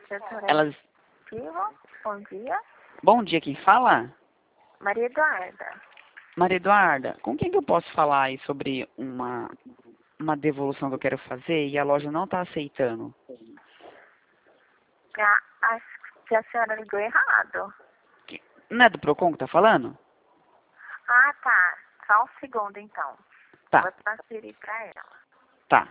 Elas... Bom dia. Bom dia, quem fala? Maria Eduarda. Maria Eduarda, com quem que eu posso falar aí sobre uma devolução que eu quero fazer e a loja não está aceitando? Acho que a senhora ligou errado. Não é do Procon que tá falando? Ah, tá. Só um segundo, então. Tá, Vou transferir para ela. tá.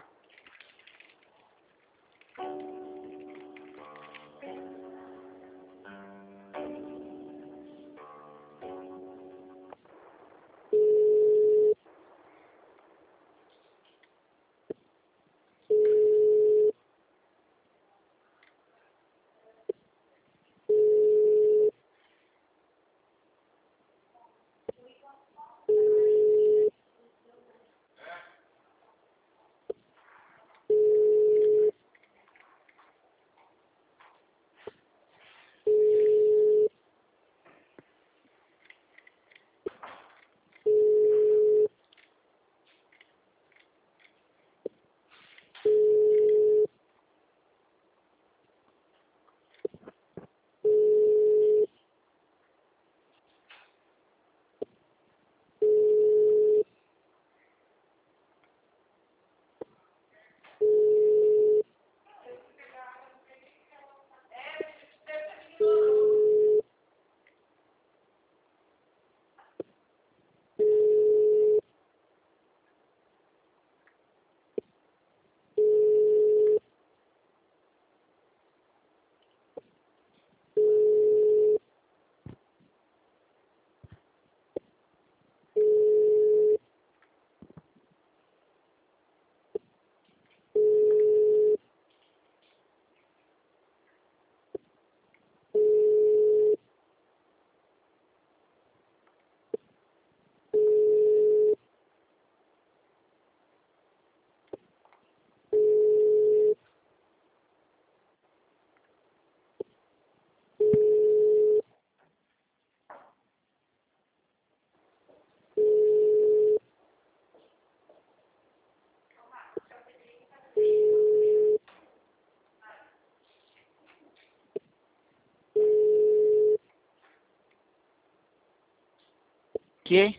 Que?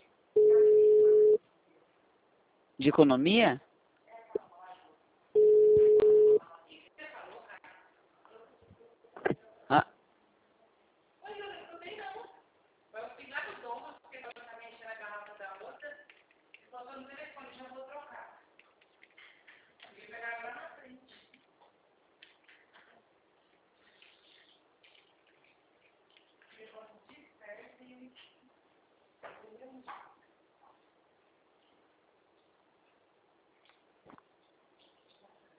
De economia? Ah,